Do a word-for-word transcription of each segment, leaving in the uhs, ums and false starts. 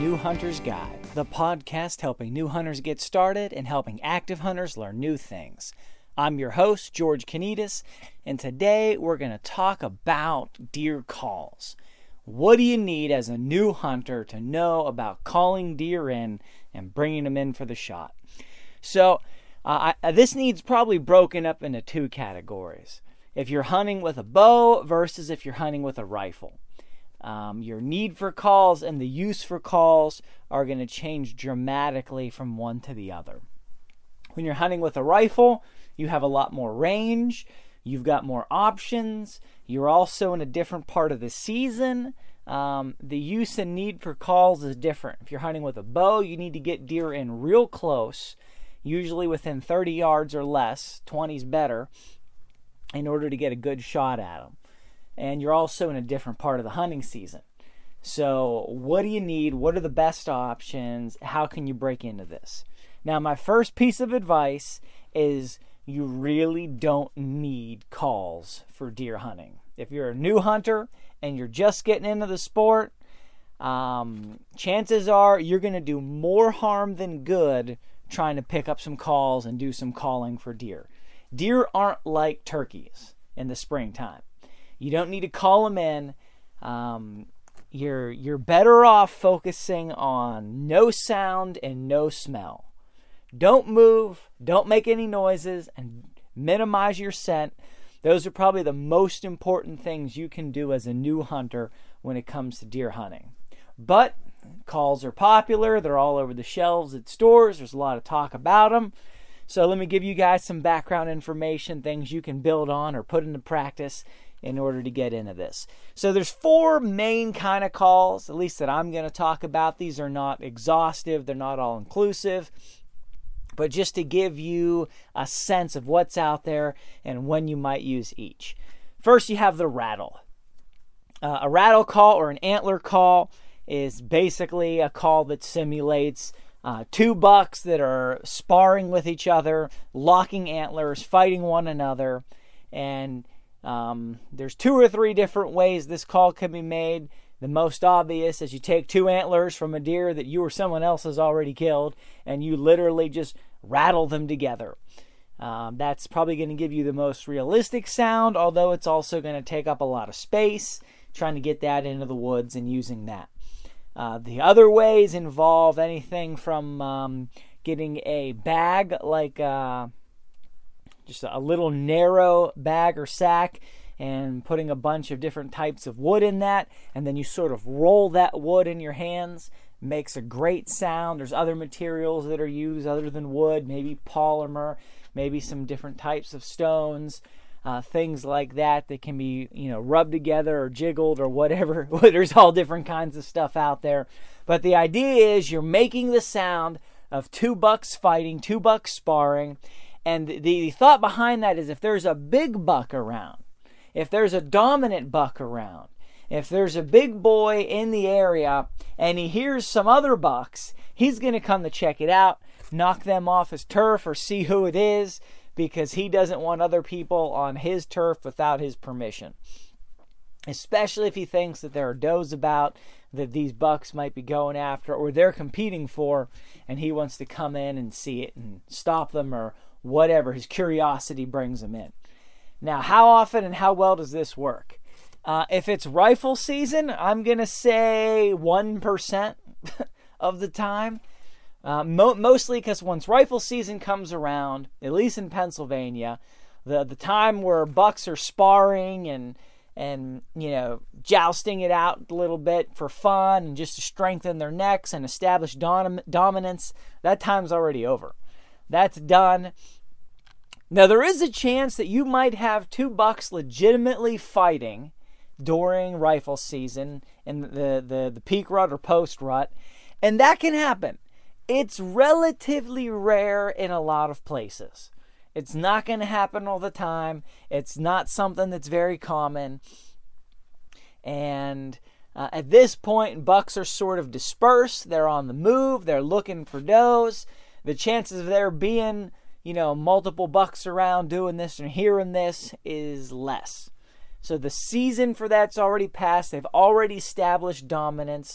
New Hunter's Guide, the podcast helping new hunters get started and helping active hunters learn new things. I'm your host, George Kanitas, and today we're going to talk about deer calls. What do you need as a new hunter to know about calling deer in and bringing them in for the shot? So, uh, I, this needs probably broken up into two categories. If you're hunting with a bow versus if you're hunting with a rifle. Um, your need for calls and the use for calls are going to change dramatically from one to the other. When you're hunting with a rifle, you have a lot more range, you've got more options, you're also in a different part of the season. Um, the use and need for calls is different. If you're hunting with a bow, you need to get deer in real close, usually within thirty yards or less, twenty is better, in order to get a good shot at them. And you're also in a different part of the hunting season. So what do you need? What are the best options? How can you break into this? Now, my first piece of advice is you really don't need calls for deer hunting. If you're a new hunter and you're just getting into the sport, um, chances are you're going to do more harm than good trying to pick up some calls and do some calling for deer. Deer aren't like turkeys in the springtime. You don't need to call them in. Um, you're you're better off focusing on no sound and no smell. Don't move, don't make any noises, and minimize your scent. Those are probably the most important things you can do as a new hunter when it comes to deer hunting. But calls are popular. They're all over the shelves at stores. There's a lot of talk about them. So let me give you guys some background information, things you can build on or put into practice in order to get into this. So there's four main kind of calls, at least that I'm going to talk about. These are not exhaustive. They're not all inclusive. But just to give you a sense of what's out there and when you might use each. First, you have the rattle. Uh, a rattle call or an antler call is basically a call that simulates uh, two bucks that are sparring with each other, locking antlers, fighting one another. And um, there's two or three different ways this call can be made. The most obvious is you take two antlers from a deer that you or someone else has already killed, and you literally just rattle them together. Um, that's probably going to give you the most realistic sound, although it's also going to take up a lot of space, trying to get that into the woods and using that. Uh, the other ways involve anything from um, getting a bag, like uh, just a little narrow bag or sack, and putting a bunch of different types of wood in that, and then you sort of roll that wood in your hands. Makes a great sound. There's other materials that are used other than wood, maybe polymer, maybe some different types of stones, uh, things like that that can be, you know, rubbed together or jiggled or whatever. There's all different kinds of stuff out there. But the idea is you're making the sound of two bucks fighting, two bucks sparring, and the, the thought behind that is if there's a big buck around, if there's a dominant buck around, if there's a big boy in the area and he hears some other bucks, he's going to come to check it out, knock them off his turf or see who it is, because he doesn't want other people on his turf without his permission. Especially if he thinks that there are does about that these bucks might be going after or they're competing for, and he wants to come in and see it and stop them or whatever. His curiosity brings him in. Now, how often and how well does this work? Uh, if it's rifle season, I'm going to say one percent of the time. Uh, mo- mostly because once rifle season comes around, at least in Pennsylvania, the, the time where bucks are sparring and, and, you know, jousting it out a little bit for fun and just to strengthen their necks and establish dom- dominance, that time's already over. That's done. Now, there is a chance that you might have two bucks legitimately fighting during rifle season in the, the, the peak rut or post rut, and that can happen. It's relatively rare in a lot of places. It's not going to happen all the time. It's not something that's very common. And uh, at this point, bucks are sort of dispersed. They're on the move. They're looking for does. The chances of there being, you know, multiple bucks around doing this and hearing this is less. So the season for that's already passed. They've already established dominance.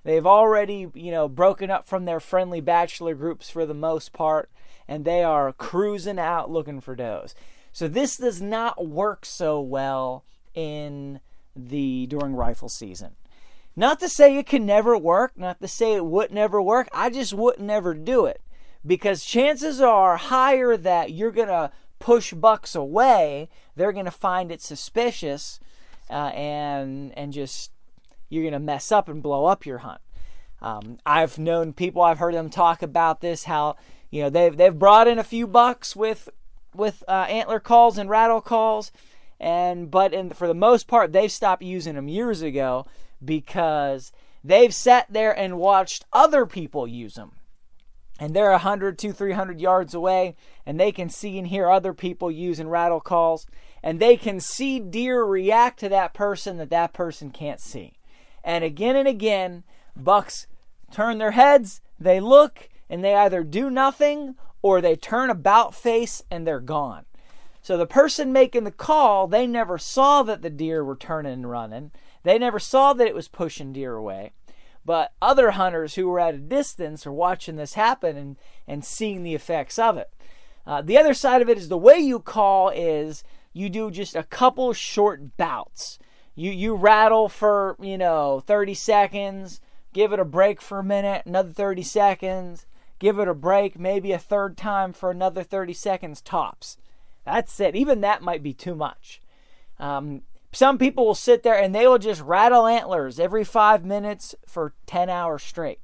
They've already, you know, broken up from their friendly bachelor groups for the most part, and they are cruising out looking for does. So this does not work so well in the during rifle season. Not to say it can never work, not to say it would never work. I just wouldn't ever do it, because chances are higher that you're going to push bucks away. They're going to find it suspicious, uh, and and just you're going to mess up and blow up your hunt. Um, I've known people, I've heard them talk about this, how, you know, they've they've brought in a few bucks with with uh, antler calls and rattle calls, and but in, for the most part, they've stopped using them years ago because they've sat there and watched other people use them. And they're one hundred, two hundred, three hundred yards away, and they can see and hear other people using rattle calls, and they can see deer react to that person that that person can't see. And again and again, bucks turn their heads, they look, and they either do nothing or they turn about face and they're gone. So the person making the call, they never saw that the deer were turning and running. They never saw that it was pushing deer away. But other hunters who were at a distance are watching this happen and, and seeing the effects of it. Uh, the other side of it is the way you call is you do just a couple short bouts. You you rattle for, you know, thirty seconds, give it a break for a minute, another thirty seconds, give it a break, maybe a third time for another thirty seconds tops. That's it. Even that might be too much. Um, some people will sit there and they will just rattle antlers every five minutes for ten hours straight.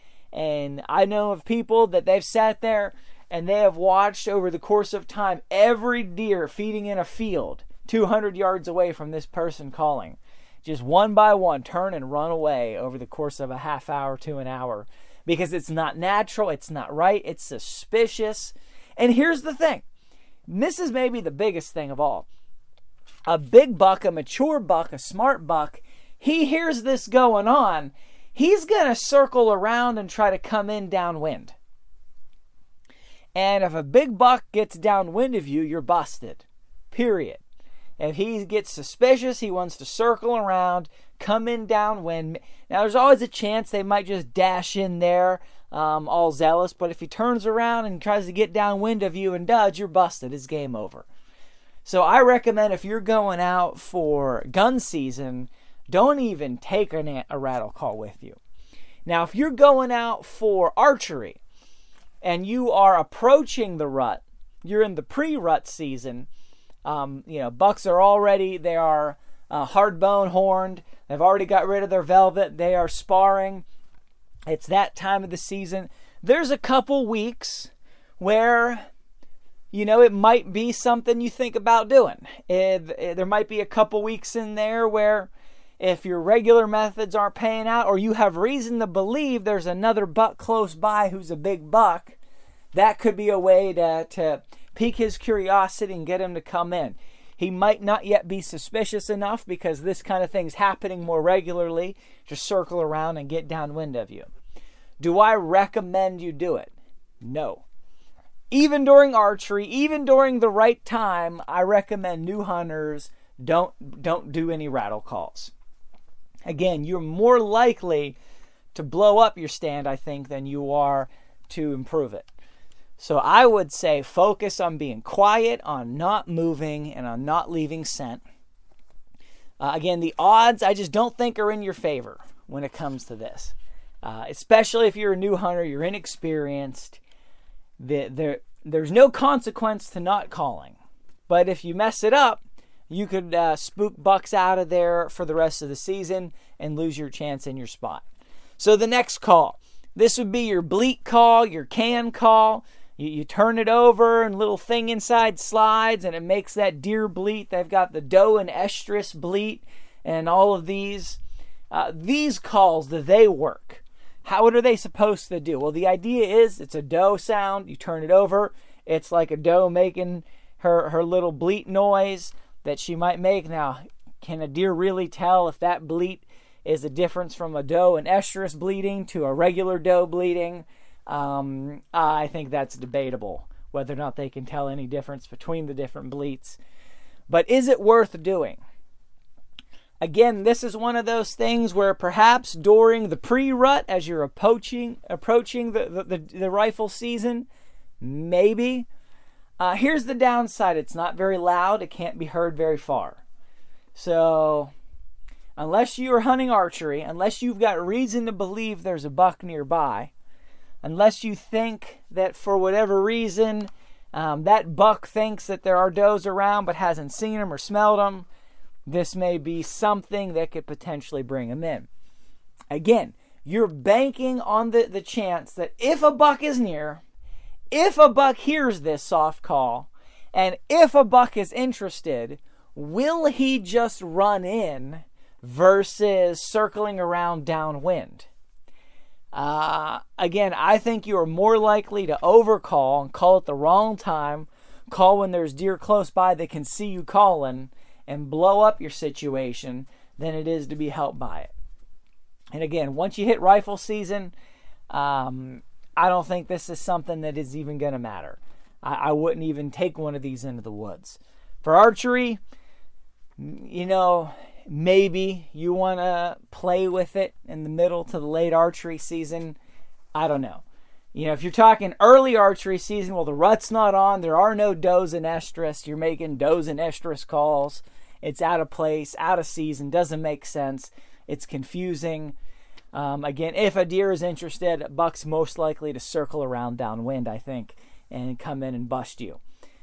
And I know of people that they've sat there and they have watched over the course of time every deer feeding in a field two hundred yards away from this person calling, just one by one turn and run away over the course of a half hour to an hour, because it's not natural, it's not right, it's suspicious. And here's the thing, this is maybe the biggest thing of all. A big buck, a mature buck, a smart buck, he hears this going on, he's going to circle around and try to come in downwind. And if a big buck gets downwind of you, you're busted. Period. If he gets suspicious, he wants to circle around, come in downwind. Now, there's always a chance they might just dash in there, um, all zealous. But if he turns around and tries to get downwind of you and does, you're busted. It's game over. So I recommend if you're going out for gun season, don't even take a, a rattle call with you. Now, if you're going out for archery and you are approaching the rut, you're in the pre-rut season, Um, you know, bucks are already, they are uh, hard bone horned. They've already got rid of their velvet. They are sparring. It's that time of the season. There's a couple weeks where, you know, it might be something you think about doing. It, it, there might be a couple weeks in there where if your regular methods aren't paying out, or you have reason to believe there's another buck close by who's a big buck, that could be a way to, to pique his curiosity and get him to come in. He might not yet be suspicious enough because this kind of thing's happening more regularly to circle around and get downwind of you. Do I recommend you do it? No. Even during archery, even during the right time, I recommend new hunters don't don't do any rattle calls. Again, you're more likely to blow up your stand, I think, than you are to improve it. So I would say focus on being quiet, on not moving, and on not leaving scent. Uh, again, the odds I just don't think are in your favor when it comes to this. Uh, especially if you're a new hunter, you're inexperienced. The, there, there's no consequence to not calling. But if you mess it up, you could uh, spook bucks out of there for the rest of the season and lose your chance in your spot. So the next call. This would be your bleat call, your can call. You, you turn it over and a little thing inside slides and it makes that deer bleat. They've got the doe and estrus bleat and all of these. Uh, these calls, do they work? How what are they supposed to do? Well, the idea is it's a doe sound. You turn it over. It's like a doe making her, her little bleat noise that she might make. Now, can a deer really tell if that bleat is a difference from a doe and estrus bleating to a regular doe bleating? Um, I think that's debatable, whether or not they can tell any difference between the different bleats. But is it worth doing? Again, this is one of those things where perhaps during the pre-rut, as you're approaching approaching the, the, the, the rifle season, maybe. Uh, here's the downside. It's not very loud. It can't be heard very far. So unless you are hunting archery, unless you've got reason to believe there's a buck nearby, unless you think that for whatever reason um, that buck thinks that there are does around but hasn't seen them or smelled them, this may be something that could potentially bring them in. Again, you're banking on the, the chance that if a buck is near, if a buck hears this soft call, and if a buck is interested, will he just run in versus circling around downwind? Uh, again, I think you are more likely to overcall and call at the wrong time, call when there's deer close by that can see you calling, and blow up your situation than it is to be helped by it. And again, once you hit rifle season, um, I don't think this is something that is even going to matter. I, I wouldn't even take one of these into the woods. For archery, you know, maybe you want to play with it in the middle to the late archery season. I don't know. You know, if you're talking early archery season, well, the rut's not on. There are no does in estrus. You're making does and estrus calls. It's out of place, out of season, doesn't make sense. It's confusing. Um, again, if a deer is interested, a buck's most likely to circle around downwind, I think, and come in and bust you.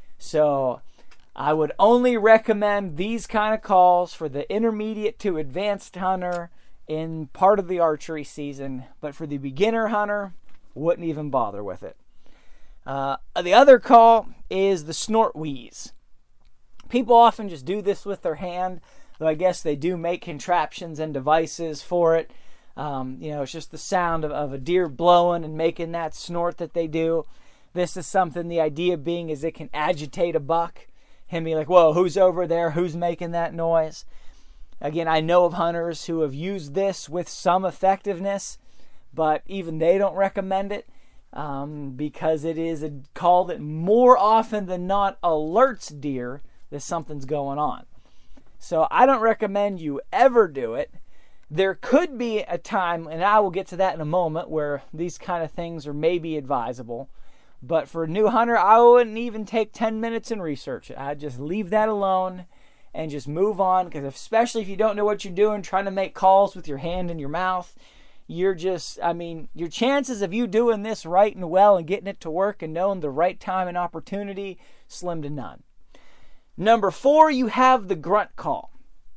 So I would only recommend these kind of calls for the intermediate to advanced hunter in part of the archery season. But for the beginner hunter, wouldn't even bother with it. Uh, the other call is the snort wheeze. People often just do this with their hand, though I guess they do make contraptions and devices for it. Um, you know, it's just the sound of, of a deer blowing and making that snort that they do. This is something, the idea being is it can agitate a buck. Him be like, whoa, who's over there? Who's making that noise? Again, I know of hunters who have used this with some effectiveness, but even they don't recommend it um, because it is a call that more often than not alerts deer that something's going on. So I don't recommend you ever do it. There could be a time, and I will get to that in a moment, where these kind of things are maybe advisable. But for a new hunter, I wouldn't even take ten minutes and research it. I'd just leave that alone and just move on, because especially if you don't know what you're doing, trying to make calls with your hand in your mouth, you're just, I mean, your chances of you doing this right and well and getting it to work and knowing the right time and opportunity, slim to none. Number four, you have the grunt call.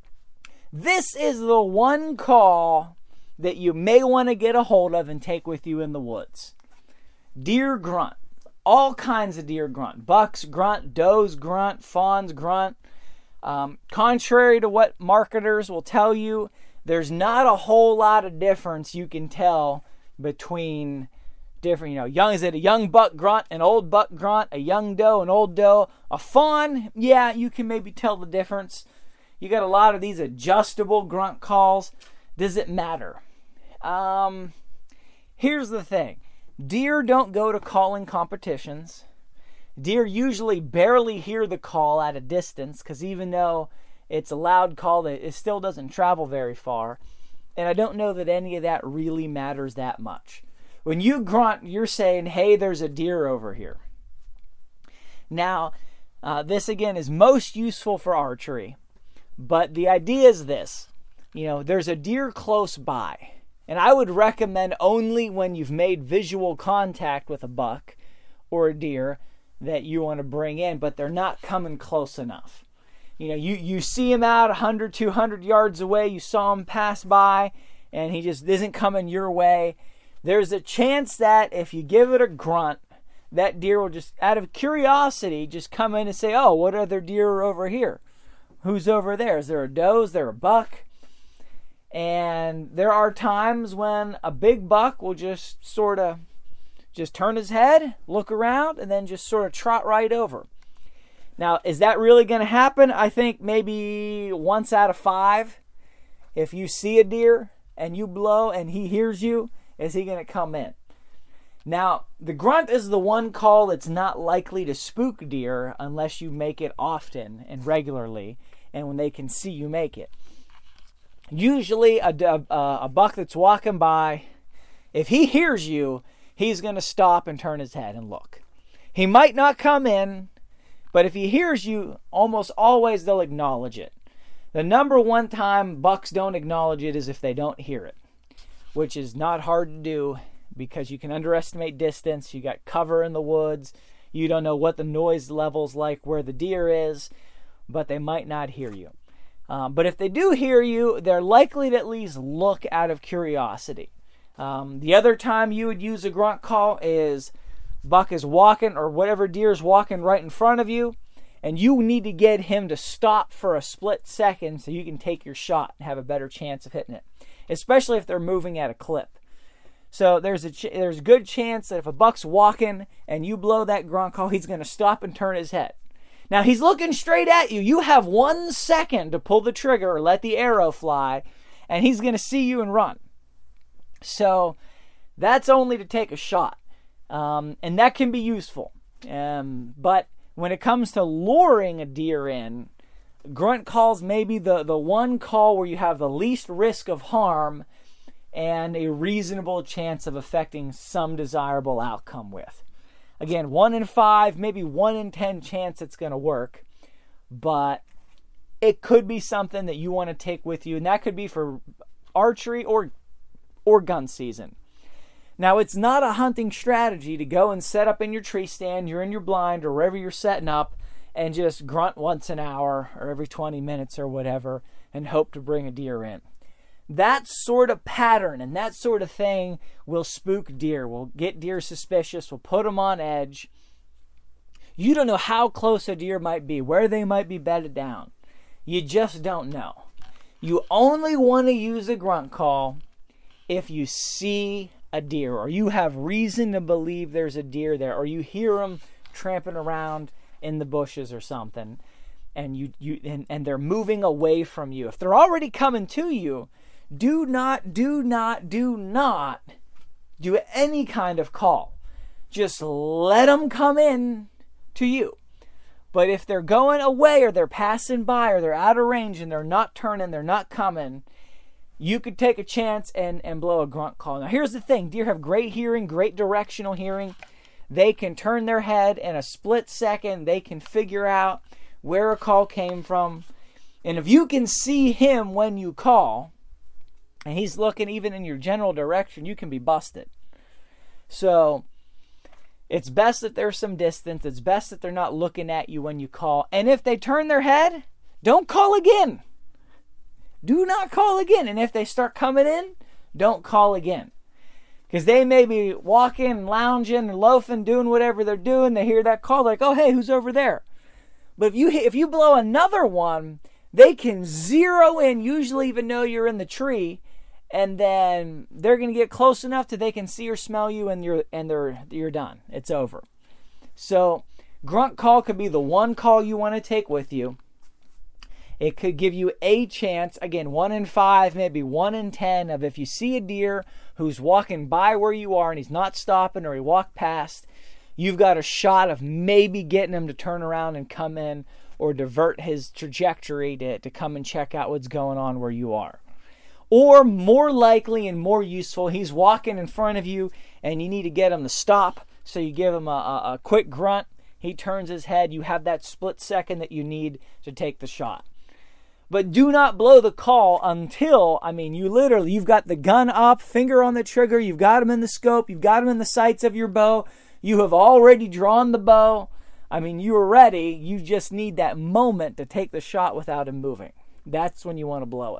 This is the one call that you may want to get a hold of and take with you in the woods. Deer grunt. All kinds of deer grunt. Bucks grunt, does grunt, fawns grunt. Um, contrary to what marketers will tell you, there's not a whole lot of difference you can tell between different, you know, young, is it a young buck grunt, an old buck grunt, a young doe, an old doe, a fawn? Yeah, you can maybe tell the difference. You got a lot of these adjustable grunt calls. Does it matter? Um, here's the thing. Deer don't go to calling competitions. Deer usually barely hear the call at a distance, because even though it's a loud call, it still doesn't travel very far. And I don't know that any of that really matters that much. When you grunt, you're saying, hey, there's a deer over here. Now, uh, this again is most useful for archery. But the idea is this. You know, there's a deer close by. And I would recommend only when you've made visual contact with a buck or a deer that you want to bring in, but they're not coming close enough. You know, you, you see him out one hundred, two hundred yards away, you saw him pass by, and he just isn't coming your way. There's a chance that if you give it a grunt, that deer will just, out of curiosity, just come in and say, oh, what other deer are over here? Who's over there? Is there a doe? Is there a buck? And there are times when a big buck will just sort of just turn his head, look around, and then just sort of trot right over. Now, is that really going to happen? I think maybe once out of five. If you see a deer and you blow and he hears you, is he going to come in? Now, the grunt is the one call that's not likely to spook deer unless you make it often and regularly and when they can see you make it. usually a, a, a buck that's walking by, if he hears you, he's going to stop and turn his head and look. He might not come in, but if he hears you, almost always they'll acknowledge it. The number one time bucks don't acknowledge it is if they don't hear it, which is not hard to do because you can underestimate distance. You got cover in the woods. You don't know what the noise level's like where the deer is, but they might not hear you. Um, but if they do hear you, they're likely to at least look out of curiosity. Um, the other time you would use a grunt call is buck is walking, or whatever deer is walking right in front of you, and you need to get him to stop for a split second so you can take your shot and have a better chance of hitting it, especially if they're moving at a clip. So there's a ch- there's a good chance that if a buck's walking and you blow that grunt call, he's going to stop and turn his head. Now he's looking straight at you. You have one second to pull the trigger or let the arrow fly, and he's going to see you and run. So that's only to take a shot. Um, and that can be useful. Um, but when it comes to luring a deer in, grunt calls may be the, the one call where you have the least risk of harm and a reasonable chance of affecting some desirable outcome with. Again, one in five, maybe one in ten chance it's going to work, but it could be something that you want to take with you, and that could be for archery or or gun season. Now, it's not a hunting strategy to go and set up in your tree stand, you're in your blind, or wherever you're setting up, and just grunt once an hour or every twenty minutes or whatever and hope to bring a deer in. That sort of pattern and that sort of thing will spook deer, will get deer suspicious, will put them on edge. You don't know how close a deer might be, where they might be bedded down. You just don't know. You only want to use a grunt call if you see a deer, or you have reason to believe there's a deer there, or you hear them tramping around in the bushes or something, and you you and, and they're moving away from you. If they're already coming to you, do not, do not, do not do any kind of call. Just let them come in to you. But if they're going away, or they're passing by, or they're out of range and they're not turning, they're not coming, you could take a chance and, and blow a grunt call. Now, here's the thing. Deer have great hearing, great directional hearing. They can turn their head in a split second. They can figure out where a call came from. And if you can see him when you call, and he's looking even in your general direction, you can be busted. So it's best that there's some distance. It's best that they're not looking at you when you call. And if they turn their head, don't call again. Do not call again. And if they start coming in, don't call again. Because they may be walking, lounging, loafing, doing whatever they're doing. They hear that call, like, oh, hey, who's over there? But if you if you blow another one, they can zero in, usually even though you're in the tree, and then they're going to get close enough that they can see or smell you, and you're and they're you're done. It's over. So grunt call could be the one call you want to take with you. It could give you a chance, again, one in five, maybe one in ten, of if you see a deer who's walking by where you are and he's not stopping, or he walked past, you've got a shot of maybe getting him to turn around and come in, or divert his trajectory to, to come and check out what's going on where you are. Or more likely and more useful, he's walking in front of you and you need to get him to stop. So you give him a, a, a quick grunt. He turns his head. You have that split second that you need to take the shot. But do not blow the call until, I mean, you literally, you've got the gun up, finger on the trigger. You've got him in the scope. You've got him in the sights of your bow. You have already drawn the bow. I mean, you are ready. You just need that moment to take the shot without him moving. That's when you want to blow it.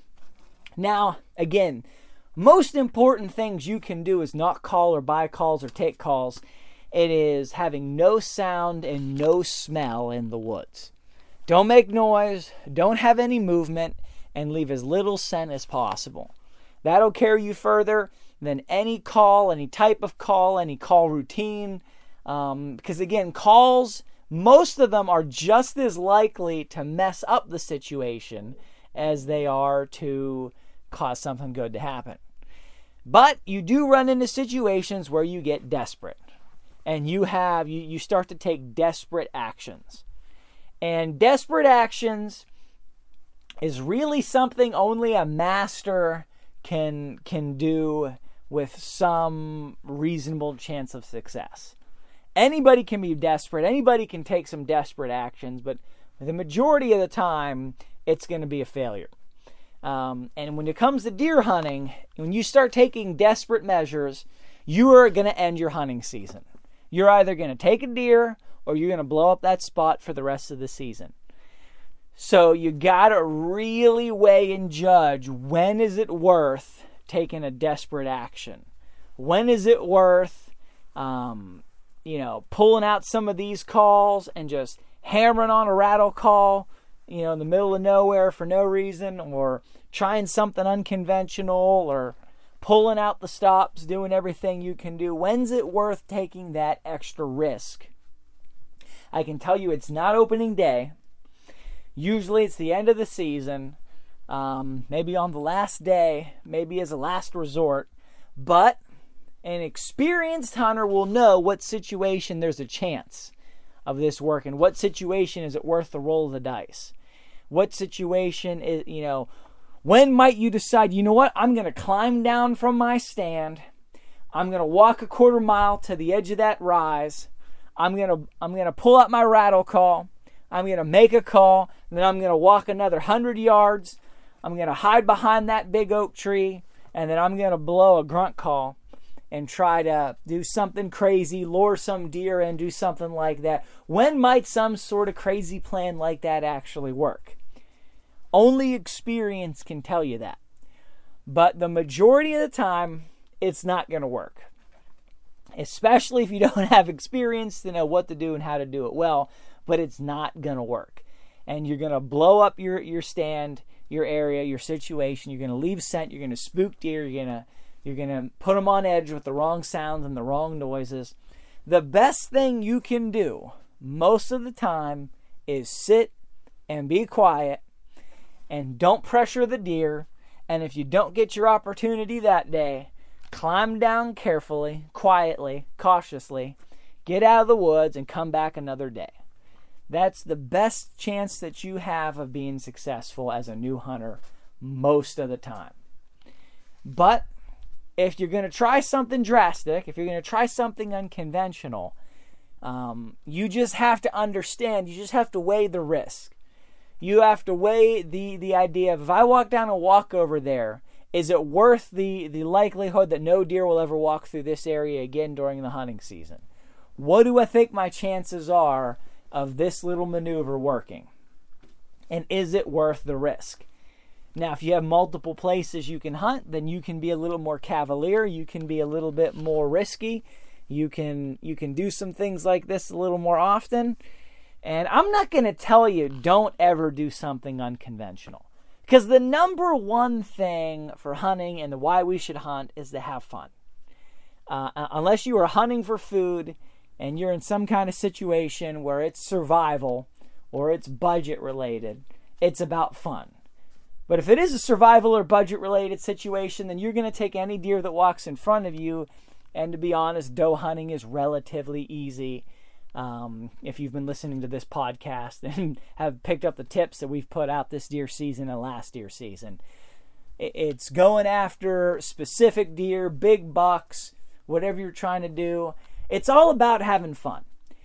Now, again, most important things you can do is not call or buy calls or take calls. It is having no sound and no smell in the woods. Don't make noise, don't have any movement, and leave as little scent as possible. That'll carry you further than any call, any type of call, any call routine. Um, because again, calls, most of them are just as likely to mess up the situation as they are to cause something good to happen. But you do run into situations where you get desperate. And you have, you, you start to take desperate actions. And desperate actions is really something only a master can can do with some reasonable chance of success. Anybody can be desperate. Anybody can take some desperate actions, but the majority of the time, it's going to be a failure. Um, and when it comes to deer hunting, when you start taking desperate measures, you are going to end your hunting season. You're either going to take a deer or you're going to blow up that spot for the rest of the season. So you got to really weigh and judge, when is it worth taking a desperate action? When is it worth, um, you know, pulling out some of these calls and just hammering on a rattle call, you know, in the middle of nowhere for no reason, or trying something unconventional, or pulling out the stops, doing everything you can do? When's it worth taking that extra risk? I can tell you it's not opening day. Usually it's the end of the season, um, maybe on the last day, maybe as a last resort, but an experienced hunter will know what situation there's a chance of this working. What situation is it worth the roll of the dice? What situation is, you know, when might you decide, you know what, I'm going to climb down from my stand, I'm going to walk a quarter mile to the edge of that rise, I'm going to I'm going to pull out my rattle call, I'm going to make a call, and then I'm going to walk another one hundred yards, I'm going to hide behind that big oak tree, and then I'm going to blow a grunt call and try to do something crazy, lure some deer in, do something like that. When might some sort of crazy plan like that actually work? Only experience can tell you that. But the majority of the time, it's not going to work. Especially if you don't have experience to know what to do and how to do it well. But it's not going to work. And you're going to blow up your, your stand, your area, your situation. You're going to leave scent. You're going to spook deer. You're going to You're going to put them on edge with the wrong sounds and the wrong noises. The best thing you can do most of the time is sit and be quiet and don't pressure the deer. And if you don't get your opportunity that day, climb down carefully, quietly, cautiously, get out of the woods and come back another day. That's the best chance that you have of being successful as a new hunter most of the time. But if you're going to try something drastic, if you're going to try something unconventional, um, you just have to understand, you just have to weigh the risk. You have to weigh the, the idea of, if I walk down and walk over there, is it worth the, the likelihood that no deer will ever walk through this area again during the hunting season? What do I think my chances are of this little maneuver working? And is it worth the risk? Now, if you have multiple places you can hunt, then you can be a little more cavalier. You can be a little bit more risky. You can you can do some things like this a little more often. And I'm not going to tell you don't ever do something unconventional. Because the number one thing for hunting and the why we should hunt is to have fun. Uh, unless you are hunting for food and you're in some kind of situation where it's survival or it's budget related, it's about fun. But if it is a survival or budget-related situation, then you're going to take any deer that walks in front of you. And to be honest, doe hunting is relatively easy. Um, if you've been listening to this podcast and have picked up the tips that we've put out this deer season and last deer season. It's going after specific deer, big bucks, whatever you're trying to do. It's all about having fun.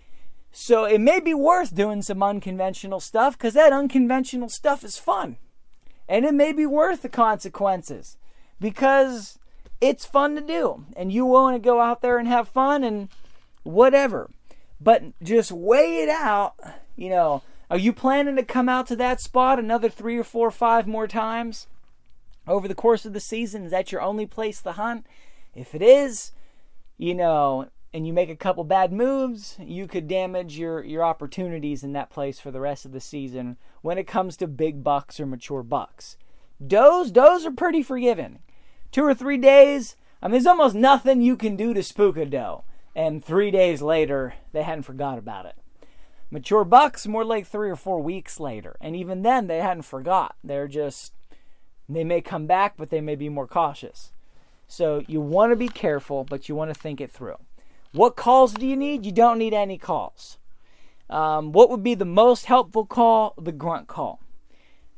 So it may be worth doing some unconventional stuff because that unconventional stuff is fun. And it may be worth the consequences because it's fun to do. And you want to go out there and have fun and whatever. But just weigh it out. You know, are you planning to come out to that spot another three or four or five more times over the course of the season? Is that your only place to hunt? If it is, you know, and you make a couple bad moves, you could damage your, your opportunities in that place for the rest of the season when it comes to big bucks or mature bucks. Does, does are pretty forgiving. Two or three days, I mean, there's almost nothing you can do to spook a doe. And three days later, they hadn't forgot about it. Mature bucks, more like three or four weeks later. And even then, they hadn't forgot. They're just, they may come back, but they may be more cautious. So you want to be careful, but you want to think it through. What calls do you need? You don't need any calls. Um, what would be the most helpful call? The grunt call.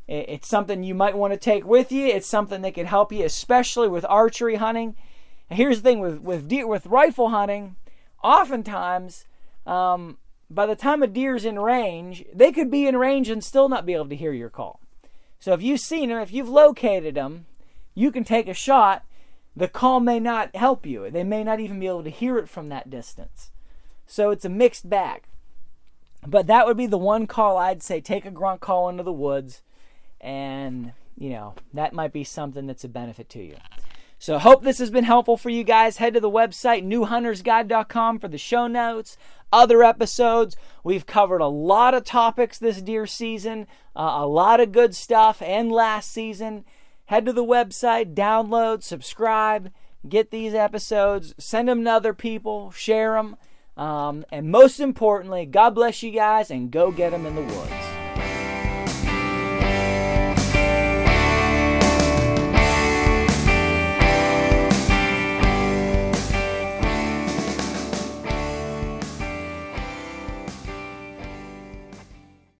It's something you might want to take with you. It's something that can help you, especially with archery hunting. And here's the thing with with deer, with rifle hunting, oftentimes, um, by the time a deer's in range, they could be in range and still not be able to hear your call. So if you've seen them, if you've located them, you can take a shot. The call may not help you. They may not even be able to hear it from that distance. So it's a mixed bag. But that would be the one call I'd say, take a grunt call into the woods. And, you know, that might be something that's a benefit to you. So I hope this has been helpful for you guys. Head to the website, new hunters guide dot com, for the show notes, other episodes. We've covered a lot of topics this deer season, uh, a lot of good stuff, and last season. Head to the website, download, subscribe, get these episodes, send them to other people, share them. Um, and most importantly, God bless you guys, and go get them in the woods.